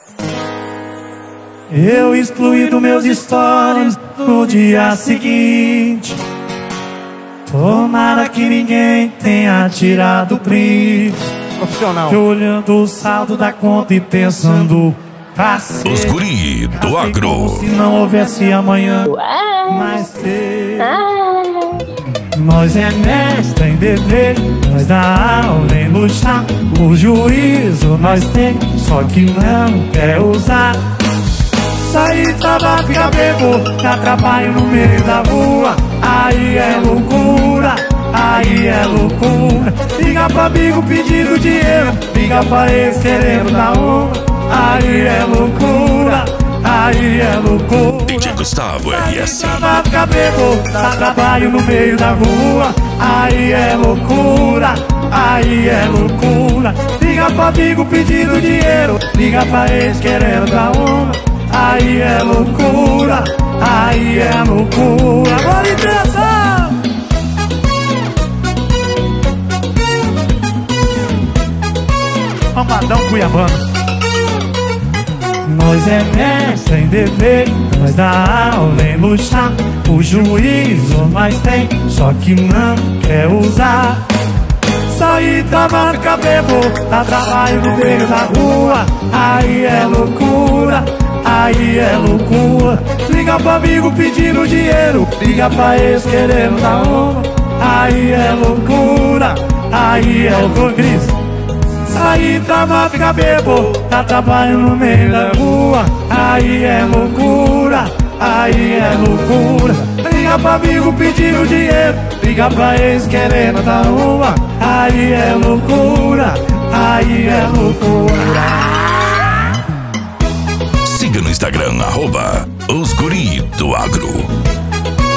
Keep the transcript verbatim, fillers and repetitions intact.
Eu excluí dos meus stories no dia seguinte. Tomara que ninguém tenha tirado o print. Profissional. Eu olhando o saldo da conta e pensando, cacete, Os guri do agro. como se não houvesse amanhã. Mas ter, nós é mestre em beber, nós dá aula em luxar. O juízo nós tem, só que não quer usar. Sair, trabalhar, ficar bebo, dá trabalho no meio da rua. Aí é loucura, aí é loucura. Liga pra amigo pedindo dinheiro, liga pra ex querendo dar uma. Aí é loucura, aí é loucura. D J Gustavo R S. Trabalhar, ficar bebo, dá trabalho no meio da rua. Aí é loucura, aí é loucura. Liga pra amigo pedindo dinheiro, liga pra ex querendo dar uma. Aí é loucura, aí é loucura. Bora intenção! Amadão Cuiabano. Nós é mestre em dever, nós dá aula em luxar. O juízo nós tem, só que não quer usar. Sair, trabalhar, ficar bebo, dá trabalho no meio da rua. Aí é loucura, aí é loucura. Liga pra amigo pedindo dinheiro, liga pra ex querendo dar uma. Aí é loucura, aí é loucura. Sair, trabalhar, ficar bebo, dá trabalho no meio da rua. Aí é loucura, aí é loucura. Liga pra amigo pedindo dinheiro, liga pra ex querendo dar uma. Aí é loucura, aí é loucura. Siga no Instagram, arroba Os Guri do Agro.